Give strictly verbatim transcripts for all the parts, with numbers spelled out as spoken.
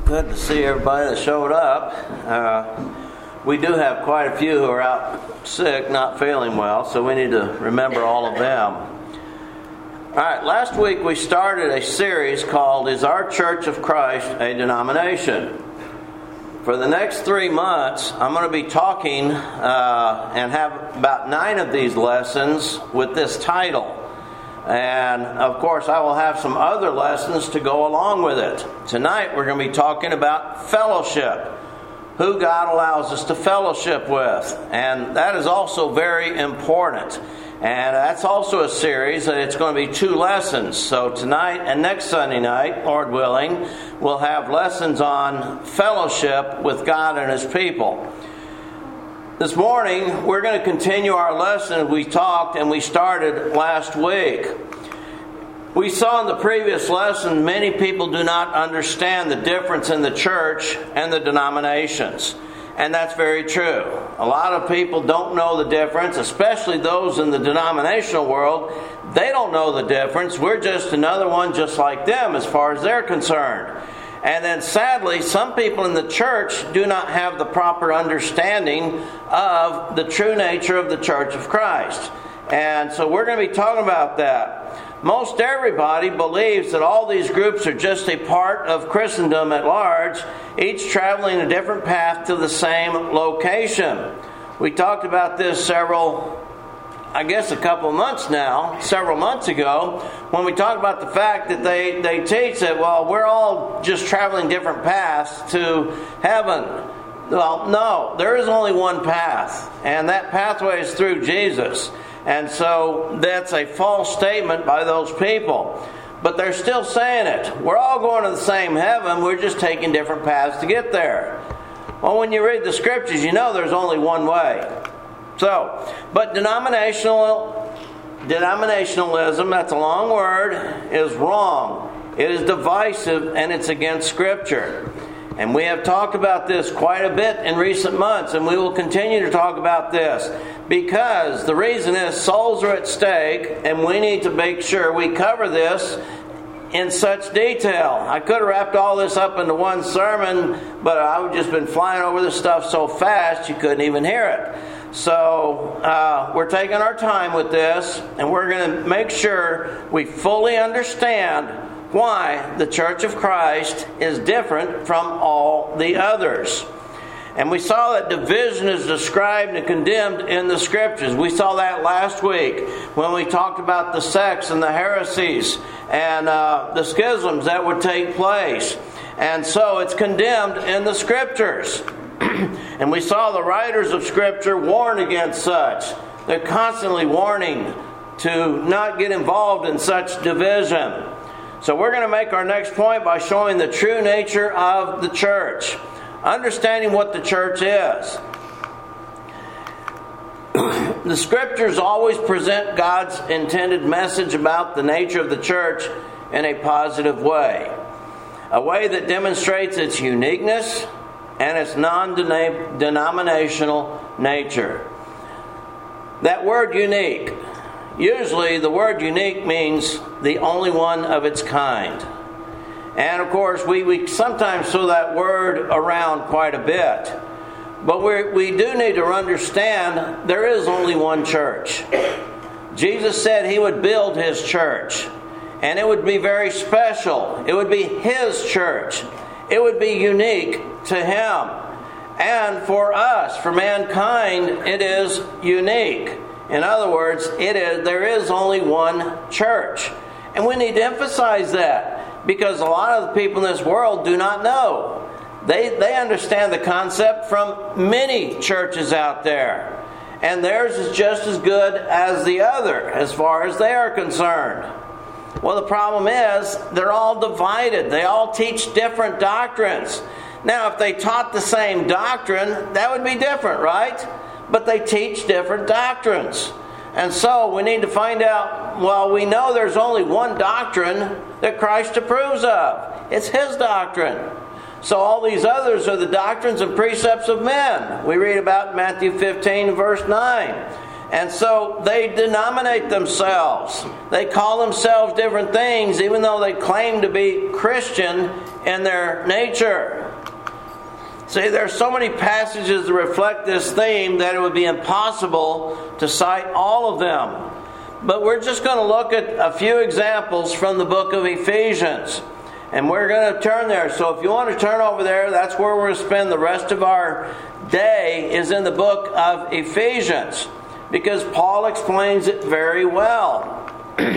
Good to see everybody that showed up. Uh, we do have quite a few who are out sick, not feeling well, so we need to remember all of them. All right, last week we started a series called Is Our Church of Christ a Denomination? For the next three months, I'm going to be talking uh, and have about nine of these lessons with this title. And, of course, I will have some other lessons to go along with it. Tonight, we're going to be talking about fellowship, who God allows us to fellowship with. And that is also very important. And that's also a series, and it's going to be two lessons. So tonight and next Sunday night, Lord willing, we'll have lessons on fellowship with God and His people. This morning, we're going to continue our lesson we talked and we started last week. We saw in the previous lesson many people do not understand the difference in the church and the denominations. And that's very true. A lot of people don't know the difference, especially those in the denominational world. They don't know the difference. We're just another one just like them as far as they're concerned. And then sadly, some people in the church do not have the proper understanding of the true nature of the Church of Christ. And so we're going to be talking about that. Most everybody believes that all these groups are just a part of Christendom at large, each traveling a different path to the same location. We talked about this several I guess a couple of months now, several months ago, when we talked about the fact that they, they teach that, well, we're all just traveling different paths to heaven. Well, no, there is only one path, and that pathway is through Jesus. And so that's a false statement by those people. But they're still saying it. We're all going to the same heaven, we're just taking different paths to get there. Well, when you read the Scriptures, you know there's only one way. So, but denominational, denominationalism, that's a long word, is wrong. It is divisive and it's against Scripture. And we have talked about this quite a bit in recent months, and we will continue to talk about this because the reason is souls are at stake, and we need to make sure we cover this in such detail. I could have wrapped all this up into one sermon, but I would just been flying over this stuff so fast you couldn't even hear it. So uh, we're taking our time with this, and we're going to make sure we fully understand why the Church of Christ is different from all the others. And we saw that division is described and condemned in the Scriptures. We saw that last week when we talked about the sects and the heresies and uh, the schisms that would take place. And so it's condemned in the Scriptures. And we saw the writers of Scripture warn against such. They're constantly warning to not get involved in such division. So we're going to make our next point by showing the true nature of the church. Understanding what the church is. The Scriptures always present God's intended message about the nature of the church in a positive way. A way that demonstrates its uniqueness and its non-denominational nature. That word unique, usually the word unique means the only one of its kind. And of course, we, we sometimes throw that word around quite a bit. But we we do need to understand there is only one church. Jesus said He would build His church. And it would be very special. It would be His church. It would be unique to Him. And for us, for mankind, it is unique. In other words, it is there is only one church. And we need to emphasize that because a lot of the people in this world do not know. They, they understand the concept from many churches out there. And theirs is just as good as the other as far as they are concerned. Well, the problem is they're all divided. They all teach different doctrines. Now, if they taught the same doctrine, that would be different, right? But they teach different doctrines. And so we need to find out, well, we know there's only one doctrine that Christ approves of. It's His doctrine. So all these others are the doctrines and precepts of men. We read about Matthew fifteen, verse nine. And so they denominate themselves. They call themselves different things, even though they claim to be Christian in their nature. See, there's so many passages that reflect this theme that it would be impossible to cite all of them. But we're just going to look at a few examples from the book of Ephesians. And we're going to turn there. So if you want to turn over there, that's where we're going to spend the rest of our day, is in the book of Ephesians. Because Paul explains it very well.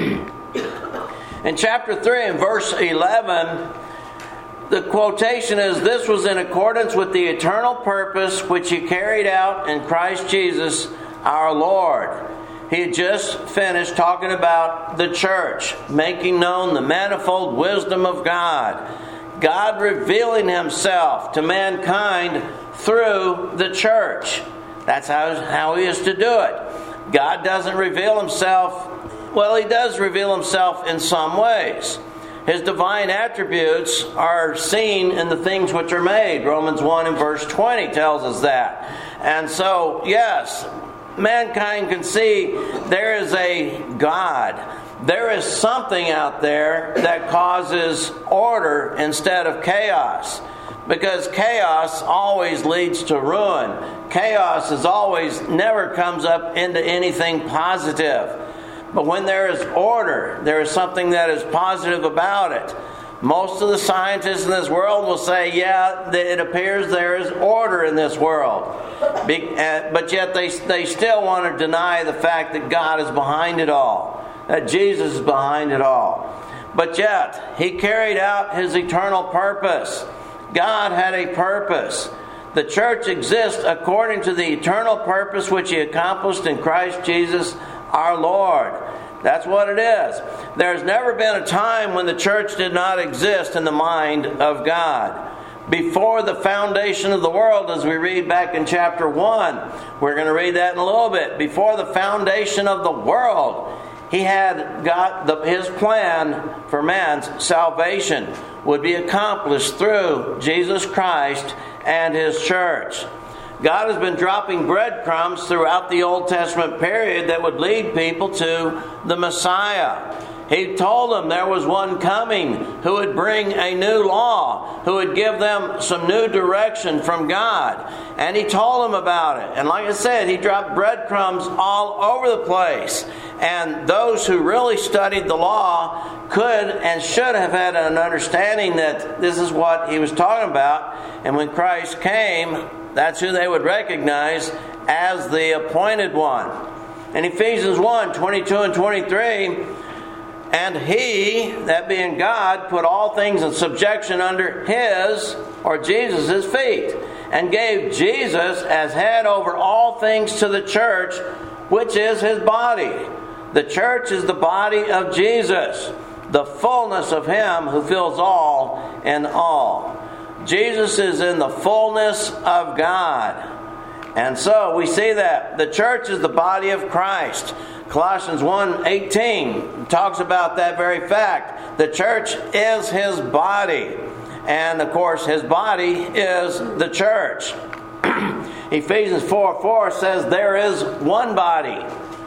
In chapter three and verse eleven, the quotation is, "This was in accordance with the eternal purpose which He carried out in Christ Jesus our Lord." He had just finished talking about the church, making known the manifold wisdom of God. God revealing Himself to mankind through the church. That's how, how He is to do it. God doesn't reveal Himself, well, He does reveal Himself in some ways. His divine attributes are seen in the things which are made. Romans one and verse twenty tells us that. And so, yes, mankind can see there is a God. There is something out there that causes order instead of chaos. Because chaos always leads to ruin. Chaos is always, never comes up into anything positive. But when there is order, there is something that is positive about it. Most of the scientists in this world will say, yeah, it appears there is order in this world. But yet they, they still want to deny the fact that God is behind it all. That Jesus is behind it all. But yet, He carried out His eternal purpose. God had a purpose. The church exists according to the eternal purpose which He accomplished in Christ Jesus our Lord. That's what it is. There's never been a time when the church did not exist in the mind of God. Before the foundation of the world, as we read back in chapter one, we're going to read that in a little bit. Before the foundation of the world, He had got the, His plan for man's salvation would be accomplished through Jesus Christ and His church. God has been dropping breadcrumbs throughout the Old Testament period that would lead people to the Messiah. He told them there was one coming who would bring a new law, who would give them some new direction from God. And He told them about it. And like I said, He dropped breadcrumbs all over the place. And those who really studied the law could and should have had an understanding that this is what He was talking about. And when Christ came, that's who they would recognize as the appointed one. In Ephesians one, twenty-two and twenty-three, "And He," that being God, "put all things in subjection under His," or Jesus' feet, "and gave Jesus as head over all things to the church, which is His body." The church is the body of Jesus, the fullness of Him who fills all in all. Jesus is in the fullness of God. And so we see that the church is the body of Christ. Colossians one eighteen talks about that very fact. The church is His body. And of course, His body is the church. Ephesians four four says there is one body.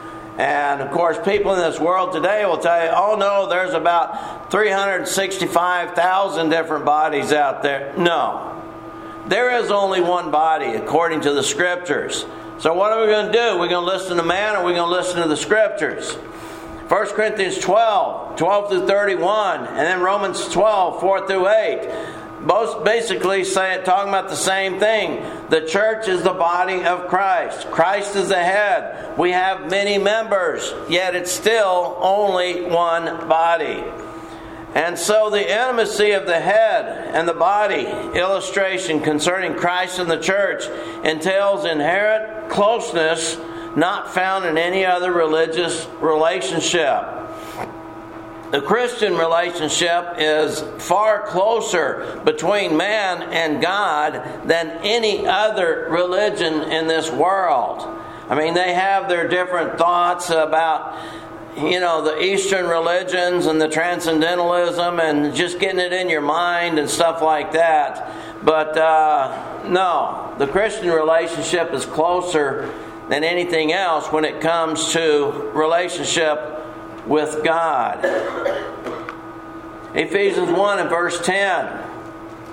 And of course, people in this world today will tell you, oh no, there's about three hundred sixty-five thousand different bodies out there. No. There is only one body according to the Scriptures. So what are we going to do? We're going to listen to man, or are we going to listen to the Scriptures? First Corinthians twelve, twelve through thirty-one, and then Romans twelve, four through eight. Both basically say, talking about the same thing. The church is the body of Christ. Christ is the head. We have many members, yet it's still only one body. And so the intimacy of the head and the body illustration concerning Christ and the church entails inherent closeness not found in any other religious relationship. The Christian relationship is far closer between man and God than any other religion in this world. I mean, they have their different thoughts about, you know, the Eastern religions and the transcendentalism and just getting it in your mind and stuff like that. But uh, no, the Christian relationship is closer than anything else when it comes to relationship with God. Ephesians one and verse ten.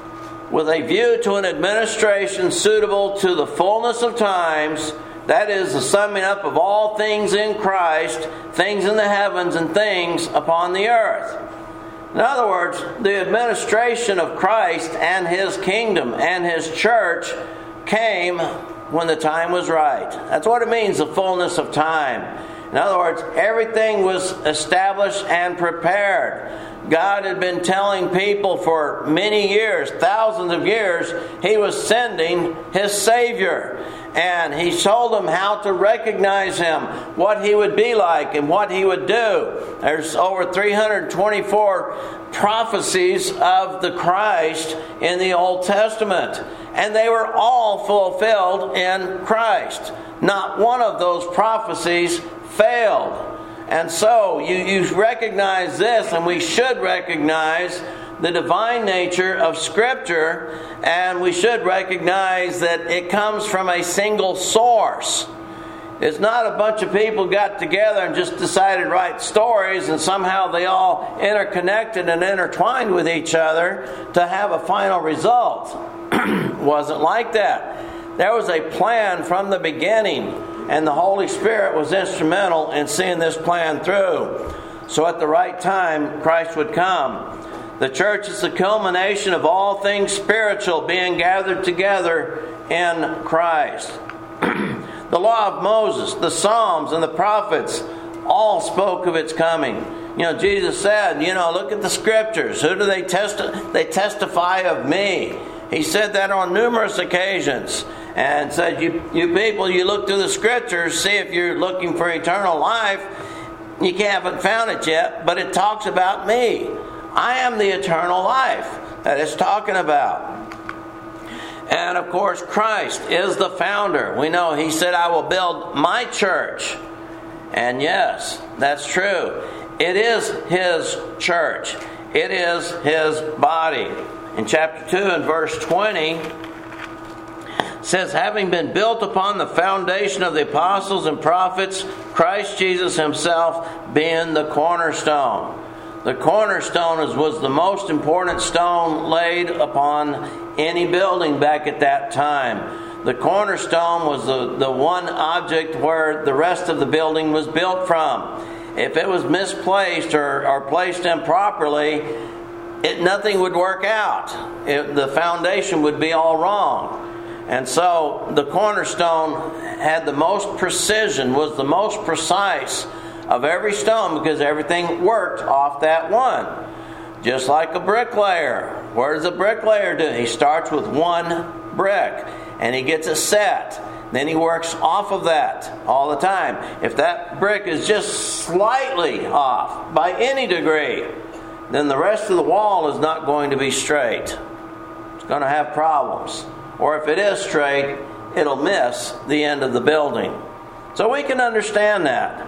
with a view to an administration suitable to the fullness of times, that is, the summing up of all things in Christ, things in the heavens and things upon the earth. In other words, the administration of Christ and His kingdom and His church came when the time was right. That's what it means, the fullness of time. In other words, everything was established and prepared. God had been telling people for many years, thousands of years, He was sending His Savior. And He told them how to recognize Him, what He would be like, and what He would do. There's over three hundred twenty-four prophecies of the Christ in the Old Testament. And they were all fulfilled in Christ. Not one of those prophecies failed. And so you, you recognize this, and we should recognize the divine nature of Scripture, and we should recognize that it comes from a single source. It's not a bunch of people got together and just decided to write stories and somehow they all interconnected and intertwined with each other to have a final result. It wasn't like that. There was a plan from the beginning, and the Holy Spirit was instrumental in seeing this plan through. So at the right time, Christ would come. The church is the culmination of all things spiritual being gathered together in Christ. The law of Moses, the Psalms, and the prophets all spoke of its coming. You know, Jesus said, you know, look at the Scriptures. Who do they testify? They testify of me. He said that on numerous occasions. And said, you, you people, you look through the Scriptures, see if you're looking for eternal life. You haven't found it yet, but it talks about me. I am the eternal life that it's talking about. And of course, Christ is the founder. We know He said, I will build my church. And yes, that's true. It is His church. It is His body. In chapter two and verse twenty, it says, having been built upon the foundation of the apostles and prophets, Christ Jesus Himself being the cornerstone. The cornerstone is, was the most important stone laid upon any building back at that time. The cornerstone was the, the one object where the rest of the building was built from. If it was misplaced or, or placed improperly, it, nothing would work out. It, the foundation would be all wrong. And so the cornerstone had the most precision, was the most precise of every stone, because everything worked off that one. Just like a bricklayer. What does a bricklayer do? He starts with one brick and he gets it set. Then he works off of that all the time. If that brick is just slightly off by any degree, then the rest of the wall is not going to be straight. It's going to have problems. Or if it is straight, it'll miss the end of the building. So we can understand that.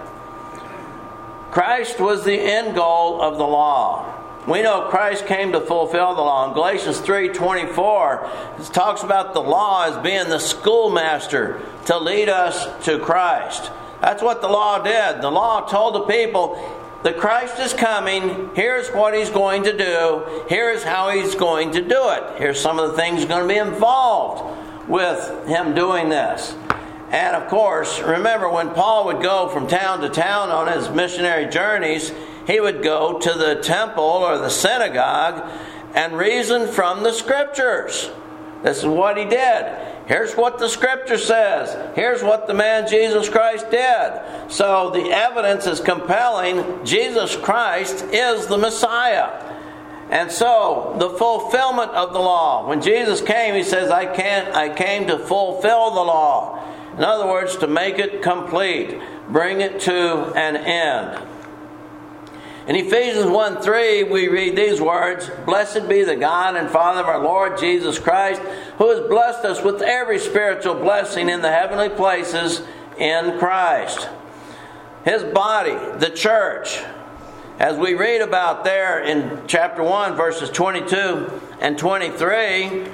Christ was the end goal of the law. We know Christ came to fulfill the law. In Galatians three twenty-four, it talks about the law as being the schoolmaster to lead us to Christ. That's what the law did. The law told the people that Christ is coming. Here's what He's going to do. Here's how He's going to do it. Here's some of the things going to be involved with Him doing this. And of course, remember when Paul would go from town to town on his missionary journeys, he would go to the temple or the synagogue and reason from the Scriptures. This is what he did. Here's what the Scripture says. Here's what the man Jesus Christ did. So the evidence is compelling. Jesus Christ is the Messiah. And so the fulfillment of the law. When Jesus came, He says, I can't, I came to fulfill the law. In other words, to make it complete. Bring it to an end. In Ephesians one three, we read these words, blessed be the God and Father of our Lord Jesus Christ, who has blessed us with every spiritual blessing in the heavenly places in Christ. His body, the church, as we read about there in chapter one, verses twenty-two and twenty-three,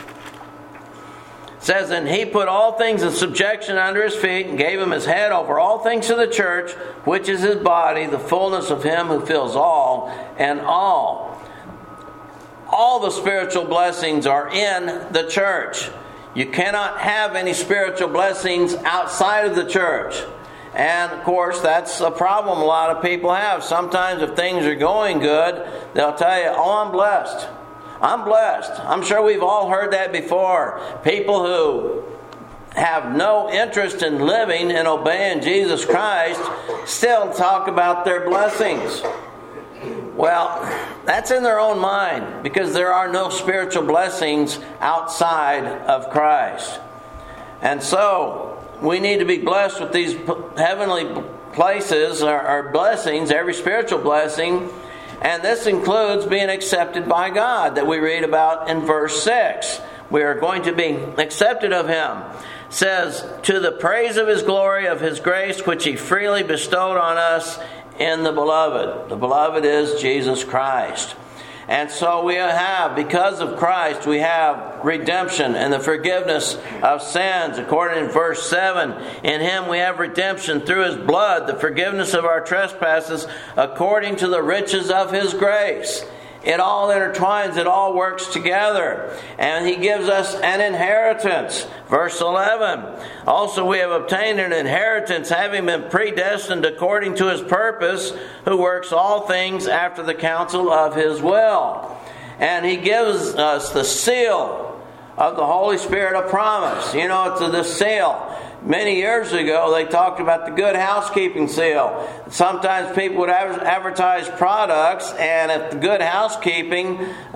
says, and He put all things in subjection under His feet and gave Him His head over all things to the church, which is His body, the fullness of Him who fills all and all. all the spiritual blessings are in the church. You cannot have any spiritual blessings outside of the church. And of course, that's a problem a lot of people have. Sometimes if things are going good, they'll tell you, oh, I'm blessed. I'm blessed. I'm sure we've all heard that before. People who have no interest in living and obeying Jesus Christ still talk about their blessings. Well, that's in their own mind, because there are no spiritual blessings outside of Christ. And so, we need to be blessed with these heavenly places, or, or blessings, every spiritual blessing. And this includes being accepted by God, that we read about in verse six. We are going to be accepted of Him. It says, to the praise of His glory, of His grace, which He freely bestowed on us in the Beloved. The Beloved is Jesus Christ. And so we have, because of Christ, we have redemption and the forgiveness of sins. According to verse seven, in Him we have redemption through His blood, the forgiveness of our trespasses, according to the riches of His grace. It all intertwines, it all works together. And He gives us an inheritance. Verse eleven, also we have obtained an inheritance, having been predestined according to His purpose, who works all things after the counsel of His will. And He gives us the seal of the Holy Spirit of promise. You know, it's the seal. Many years ago, they talked about the good housekeeping seal. Sometimes people would advertise products, and if the good housekeeping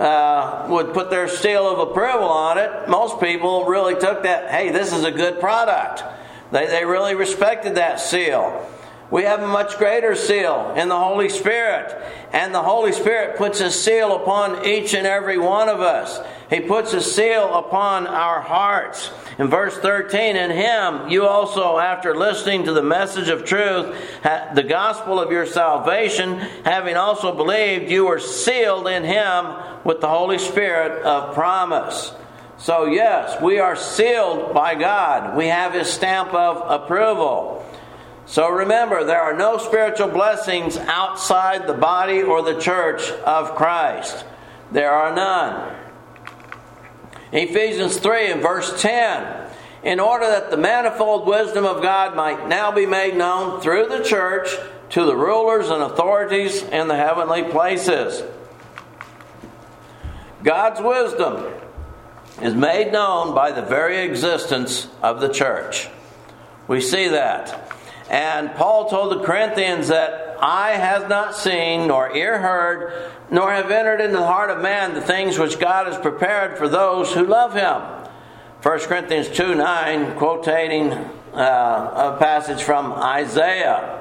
uh, would put their seal of approval on it, most people really took that, hey, this is a good product. They, they really respected that seal. We have a much greater seal in the Holy Spirit. And the Holy Spirit puts His seal upon each and every one of us. He puts His seal upon our hearts. In verse thirteen, in Him you also, after listening to the message of truth, the gospel of your salvation, having also believed, you were sealed in Him with the Holy Spirit of promise. So yes, we are sealed by God. We have His stamp of approval. So remember, there are no spiritual blessings outside the body or the church of Christ. There are none. Ephesians three and verse ten. In order that the manifold wisdom of God might now be made known through the church to the rulers and authorities in the heavenly places. God's wisdom is made known by the very existence of the church. We see that. And Paul told the Corinthians that eye has not seen, nor ear heard, nor have entered into the heart of man the things which God has prepared for those who love Him. First Corinthians two nine, quotating uh, a passage from Isaiah.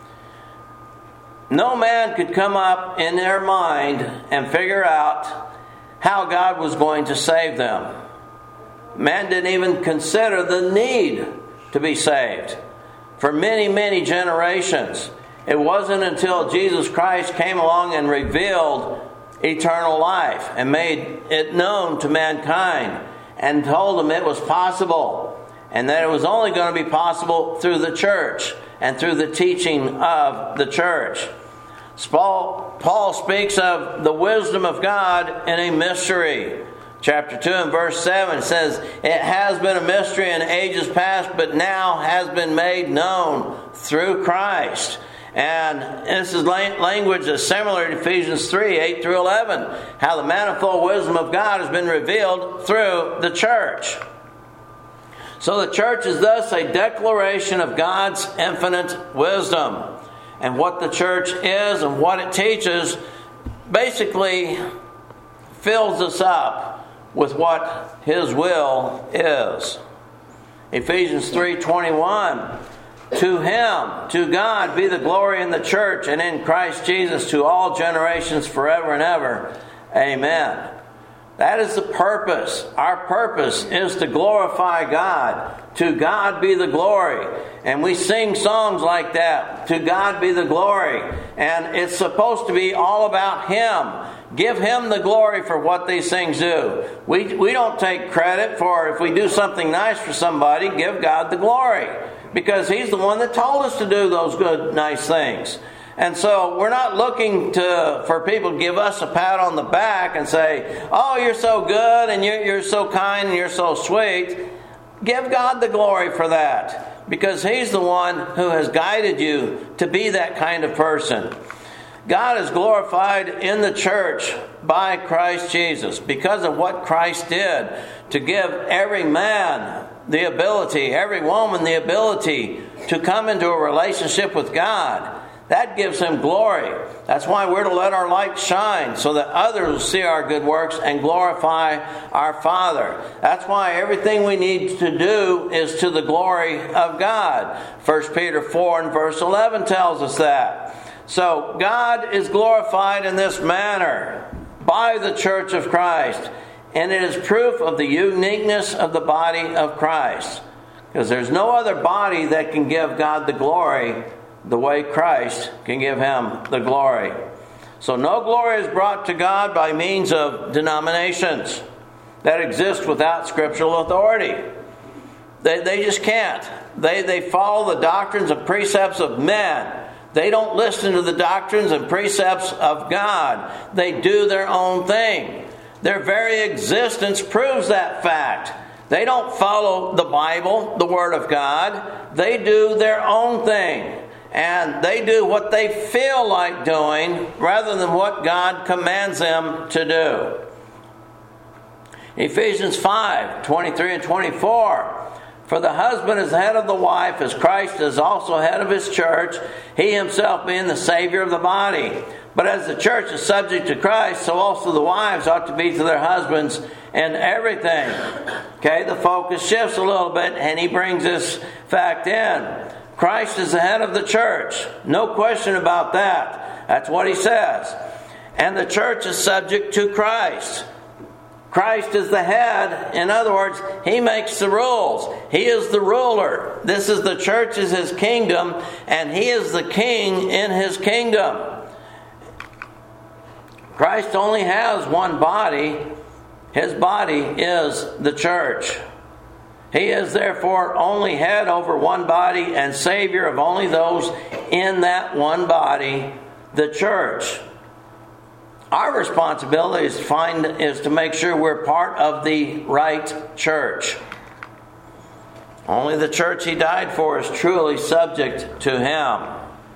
No man could come up in their mind and figure out how God was going to save them. Man didn't even consider the need to be saved. For many, many generations, it wasn't until Jesus Christ came along and revealed eternal life and made it known to mankind and told them it was possible, and that it was only going to be possible through the church and through the teaching of the church. Paul, Paul speaks of the wisdom of God in a mystery. Chapter two and verse seven says, it has been a mystery in ages past, but now has been made known through Christ. And this is language that's similar to Ephesians three, eight through eleven. How the manifold wisdom of God has been revealed through the church. So the church is thus a declaration of God's infinite wisdom. And what the church is and what it teaches basically fills us up with what His will is. Ephesians three twenty-one. To Him, to God, be the glory in the church and in Christ Jesus to all generations forever and ever. Amen. That is the purpose. Our purpose is to glorify God. To God be the glory. And we sing songs like that. To God be the glory. And it's supposed to be all about Him. Give Him the glory for what these things do. We, we don't take credit for if we do something nice for somebody, give God the glory. Because He's the one that told us to do those good, nice things. And so we're not looking to for people to give us a pat on the back and say, oh, you're so good and you're, you're so kind and you're so sweet. Give God the glory for that, because He's the one who has guided you to be that kind of person. God is glorified in the church by Christ Jesus because of what Christ did to give every man the ability, every woman the ability to come into a relationship with God. That gives Him glory. That's why we're to let our light shine so that others will see our good works and glorify our Father. That's why everything we need to do is to the glory of God. First Peter four and verse eleven tells us that. So God is glorified in this manner by the church of Christ. And it is proof of the uniqueness of the body of Christ. Because there's no other body that can give God the glory the way Christ can give Him the glory. So no glory is brought to God by means of denominations that exist without scriptural authority. They, they just can't. They, they follow the doctrines and precepts of men. They don't listen to the doctrines and precepts of God. They do their own thing. Their very existence proves that fact. They don't follow the Bible, the Word of God. They do their own thing. And they do what they feel like doing rather than what God commands them to do. Ephesians five, twenty-three and twenty-four. For the husband is head of the wife, as Christ is also head of His church, He Himself being the Savior of the body. But as the church is subject to Christ, so also the wives ought to be to their husbands in everything. Okay, the focus shifts a little bit, and he brings this fact in. Christ is the head of the church. No question about that. That's what he says. And the church is subject to Christ. Christ is the head. In other words, He makes the rules. He is the ruler. This is the church is His kingdom, and He is the king in His kingdom. Christ only has one body. His body is the church. He is therefore only head over one body and Savior of only those in that one body, the church. Our responsibility is to find is to make sure we're part of the right church. Only the church He died for is truly subject to Him.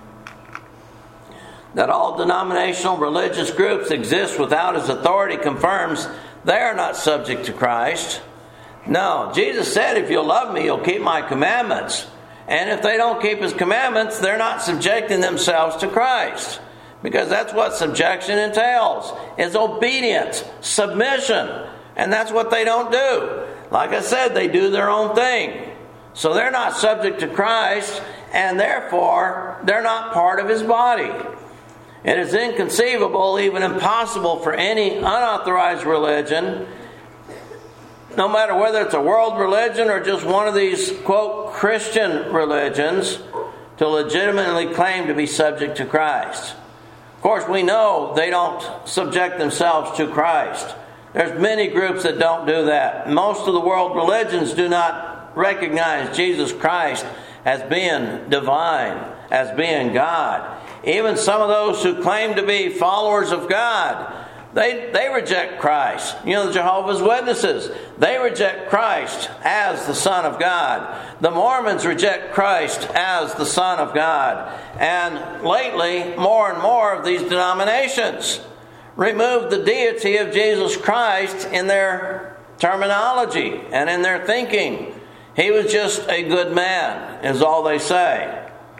That all denominational religious groups exist without His authority confirms they are not subject to Christ. No, Jesus said, if you'll love me, you'll keep my commandments. And if they don't keep His commandments, they're not subjecting themselves to Christ. Because that's what subjection entails, is obedience, submission. And that's what they don't do. Like I said, they do their own thing. So they're not subject to Christ, and therefore, they're not part of His body. It is inconceivable, even impossible for any unauthorized religion, no matter whether it's a world religion or just one of these, quote, Christian religions, to legitimately claim to be subject to Christ. Of course, we know they don't subject themselves to Christ. There's many groups that don't do that. Most of the world religions do not recognize Jesus Christ as being divine, as being God. Even some of those who claim to be followers of God, They they reject Christ. You know, the Jehovah's Witnesses, they reject Christ as the Son of God. The Mormons reject Christ as the Son of God. And lately, more and more of these denominations remove the deity of Jesus Christ in their terminology and in their thinking. He was just a good man, is all they say.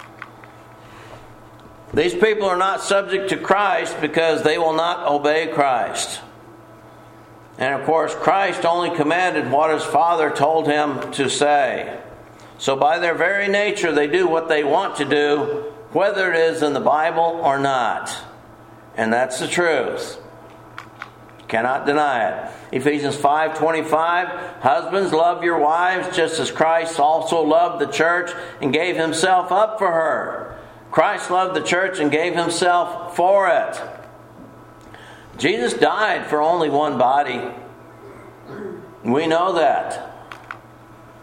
These people are not subject to Christ because they will not obey Christ. And of course, Christ only commanded what His Father told Him to say. So by their very nature, they do what they want to do, whether it is in the Bible or not. And that's the truth. Cannot deny it. Ephesians five twenty-five, husbands, love your wives just as Christ also loved the church and gave Himself up for her. Christ loved the church and gave Himself for it. Jesus died for only one body. We know that.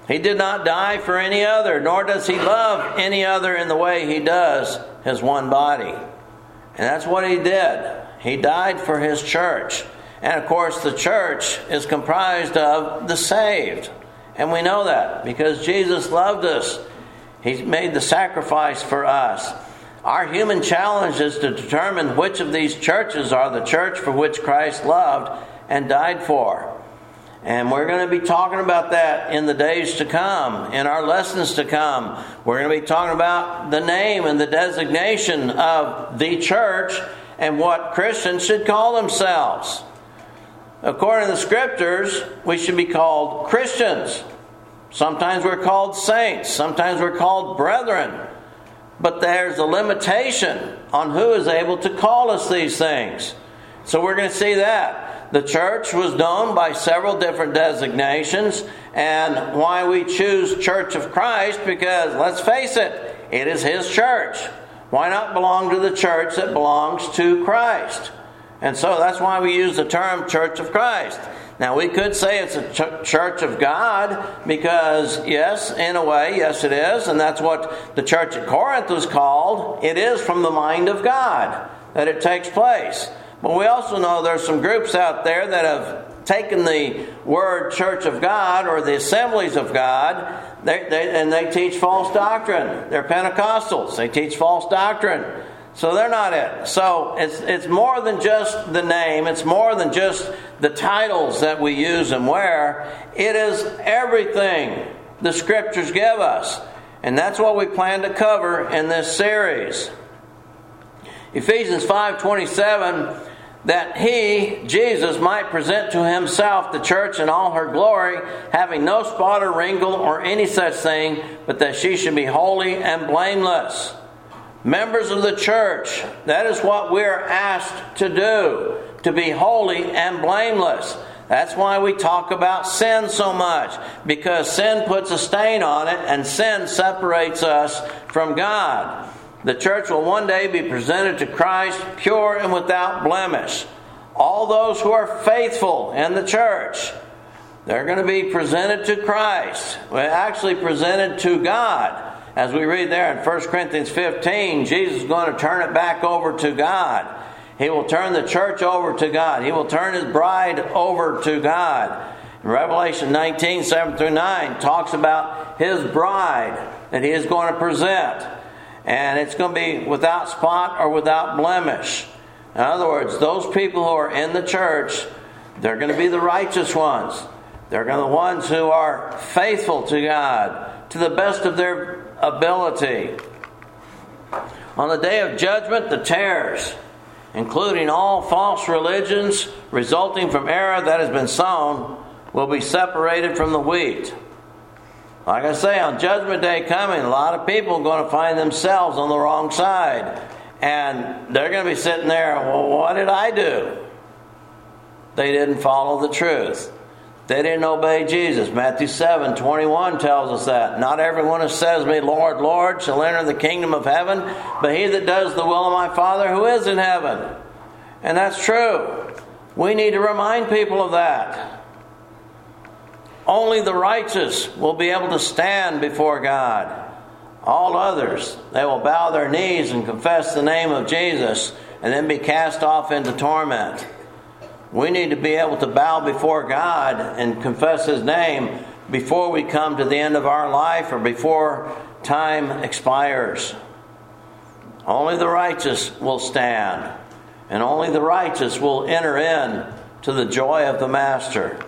He did not die for any other, nor does he love any other in the way he does his one body. And that's what he did. He died for his church. And of course, the church is comprised of the saved. And we know that because Jesus loved us. He made the sacrifice for us. Our human challenge is to determine which of these churches are the church for which Christ loved and died for. And we're going to be talking about that in the days to come, in our lessons to come. We're going to be talking about the name and the designation of the church and what Christians should call themselves. According to the Scriptures, we should be called Christians. Sometimes we're called saints. Sometimes we're called brethren. But there's a limitation on who is able to call us these things. So we're going to see that. The church was known by several different designations. And why we choose Church of Christ, because let's face it, it is His church. Why not belong to the church that belongs to Christ? And so that's why we use the term Church of Christ. Now we could say it's a ch- church of God because, yes, in a way, yes it is. And that's what the church at Corinth was called. It is from the mind of God that it takes place. But we also know there's some groups out there that have taken the word Church of God or the Assemblies of God, they, they, and they teach false doctrine. They're Pentecostals. They teach false doctrine. So they're not it. So it's it's more than just the name. It's more than just the titles that we use and wear. It is everything the Scriptures give us. And that's what we plan to cover in this series. Ephesians five twenty-seven, that He, Jesus, might present to Himself the church in all her glory, having no spot or wrinkle or any such thing, but that she should be holy and blameless. Members of the church, that is what we're asked to do, to be holy and blameless. That's why we talk about sin so much, because sin puts a stain on it and sin separates us from God. The church will one day be presented to Christ pure and without blemish. All those who are faithful in the church, they're going to be presented to Christ. We're actually presented to God. As we read there in First Corinthians fifteen, Jesus is going to turn it back over to God. He will turn the church over to God. He will turn His bride over to God. In Revelation nineteen, seven through nine talks about His bride that He is going to present. And it's going to be without spot or without blemish. In other words, those people who are in the church, they're going to be the righteous ones. They're going to be the ones who are faithful to God to the best of their ability. On the day of judgment, the tares, including all false religions resulting from error that has been sown, will be separated from the wheat. Like I say, on Judgment Day coming, a lot of people are going to find themselves on the wrong side. And they're going to be sitting there, well, what did I do? They didn't follow the truth. They didn't obey Jesus. Matthew seven twenty-one tells us that. Not everyone who says to me, Lord, Lord, shall enter the kingdom of heaven, but he that does the will of my Father who is in heaven. And that's true. We need to remind people of that. Only the righteous will be able to stand before God. All others, they will bow their knees and confess the name of Jesus and then be cast off into torment. We need to be able to bow before God and confess His name before we come to the end of our life or before time expires. Only the righteous will stand, and only the righteous will enter in to the joy of the Master.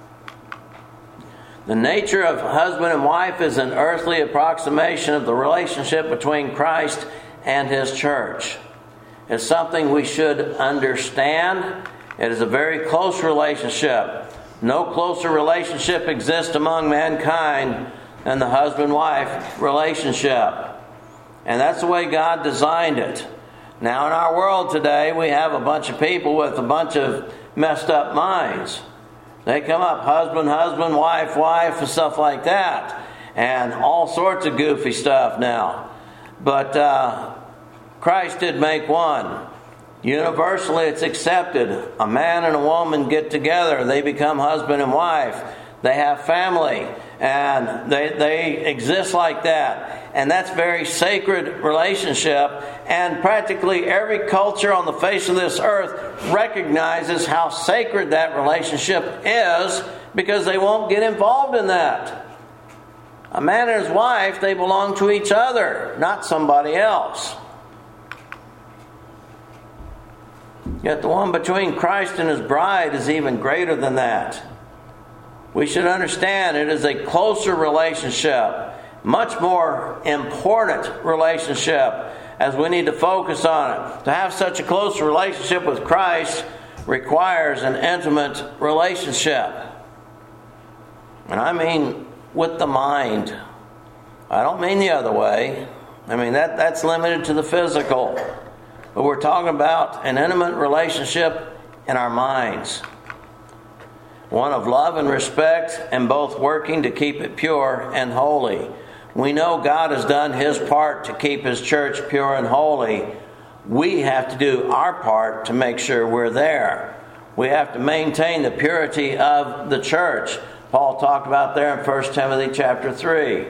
The nature of husband and wife is an earthly approximation of the relationship between Christ and His church. It's something we should understand. It is a very close relationship. No closer relationship exists among mankind than the husband-wife relationship. And that's the way God designed it. Now in our world today, we have a bunch of people with a bunch of messed up minds. They come up husband, husband, wife, wife, and stuff like that. And all sorts of goofy stuff now. But uh, Christ did make one. Universally, it's accepted. A man and a woman get together. They become husband and wife. They have family, and they, they exist like that. And that's a very sacred relationship. And practically every culture on the face of this earth recognizes how sacred that relationship is, because they won't get involved in that. A man and his wife, they belong to each other, not somebody else. Yet the one between Christ and His bride is even greater than that. We should understand it is a closer relationship, much more important relationship, as we need to focus on it. To have such a close relationship with Christ requires an intimate relationship. And I mean with the mind. I don't mean the other way. I mean that that's limited to the physical. But we're talking about an intimate relationship in our minds. One of love and respect, and both working to keep it pure and holy. We know God has done His part to keep His church pure and holy. We have to do our part to make sure we're there. We have to maintain the purity of the church. Paul talked about there in First Timothy chapter three.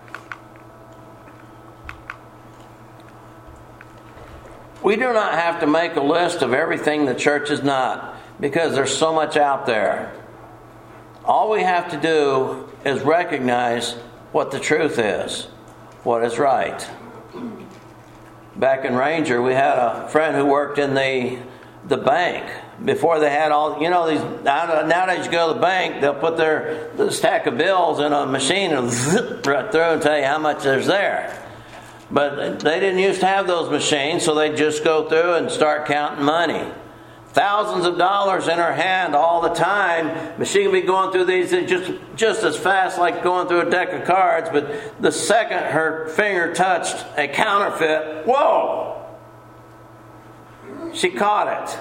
We do not have to make a list of everything the church is not, because there's so much out there. All we have to do is recognize what the truth is, what is right. Back in Ranger, we had a friend who worked in the the bank. Before they had all, you know, these nowadays you go to the bank, they'll put their the stack of bills in a machine and zip right through and tell you how much there's there. But they didn't used to have those machines, so they'd just go through and start counting money. Thousands of dollars in her hand all the time, but she can be going through these just, just as fast like going through a deck of cards, but the second her finger touched a counterfeit, whoa! She caught it.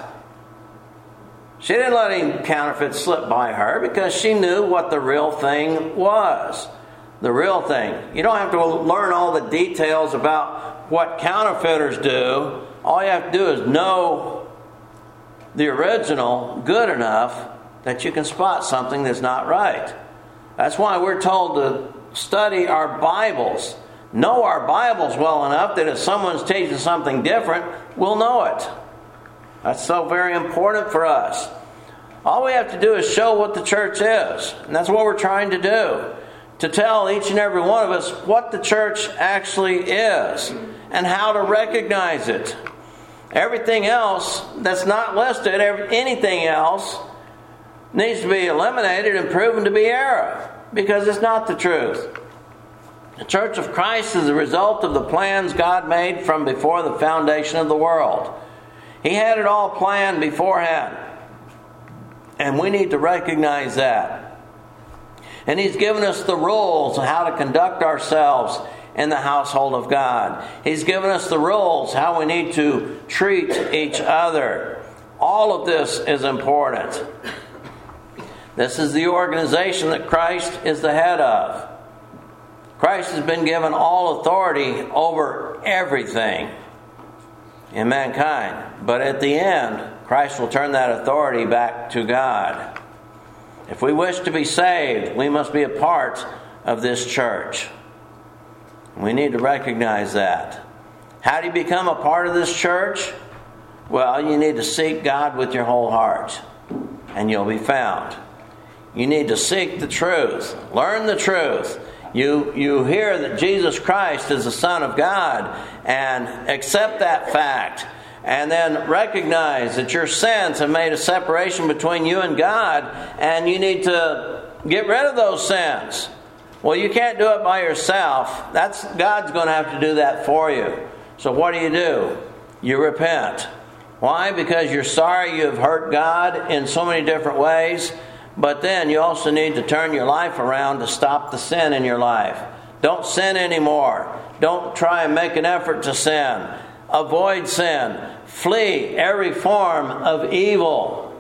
She didn't let any counterfeit slip by her because she knew what the real thing was. The real thing. You don't have to learn all the details about what counterfeiters do. All you have to do is know the original good enough that you can spot something that's not right. That's why we're told to study our Bibles. Know our Bibles well enough that if someone's teaching something different, we'll know it. That's so very important for us. All we have to do is show what the church is. And that's what we're trying to do. To tell each and every one of us what the church actually is and how to recognize it. Everything else that's not listed, anything else, needs to be eliminated and proven to be error, because it's not the truth. The Church of Christ is the result of the plans God made from before the foundation of the world. He had it all planned beforehand, and we need to recognize that. And He's given us the rules of how to conduct ourselves in the household of God. He's given us the rules how we need to treat each other. All of this is important. This is the organization that Christ is the head of. Christ has been given all authority over everything in mankind. But at the end, Christ will turn that authority back to God. If we wish to be saved, we must be a part of this church. We need to recognize that. How do you become a part of this church? Well, you need to seek God with your whole heart, and you'll be found. You need to seek the truth. Learn the truth. You, you hear that Jesus Christ is the Son of God, and accept that fact. And then recognize that your sins have made a separation between you and God, and you need to get rid of those sins. Well, you can't do it by yourself. That's God's going to have to do that for you. So what do you do? You repent. Why? Because you're sorry you have hurt God in so many different ways. But then you also need to turn your life around to stop the sin in your life. Don't sin anymore. Don't try and make an effort to sin. Avoid sin. Flee every form of evil.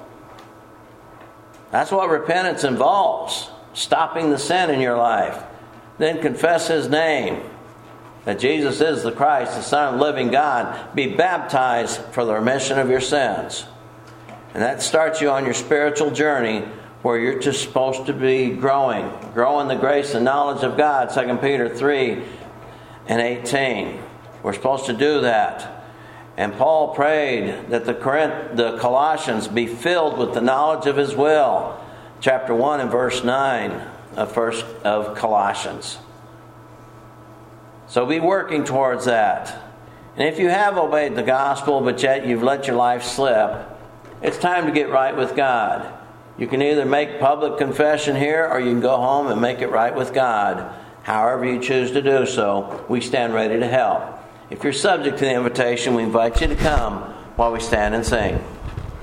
That's what repentance involves. Stopping the sin in your life. Then confess His name. That Jesus is the Christ, the Son of the living God. Be baptized for the remission of your sins. And that starts you on your spiritual journey where you're just supposed to be growing. Grow in the grace and knowledge of God, Second Peter three and eighteen. We're supposed to do that. And Paul prayed that the Corinth, the Colossians be filled with the knowledge of His will. Chapter one and verse nine of first of Colossians. So be working towards that. And if you have obeyed the gospel, but yet you've let your life slip, it's time to get right with God. You can either make public confession here, or you can go home and make it right with God. However you choose to do so, we stand ready to help. If you're subject to the invitation, we invite you to come while we stand and sing.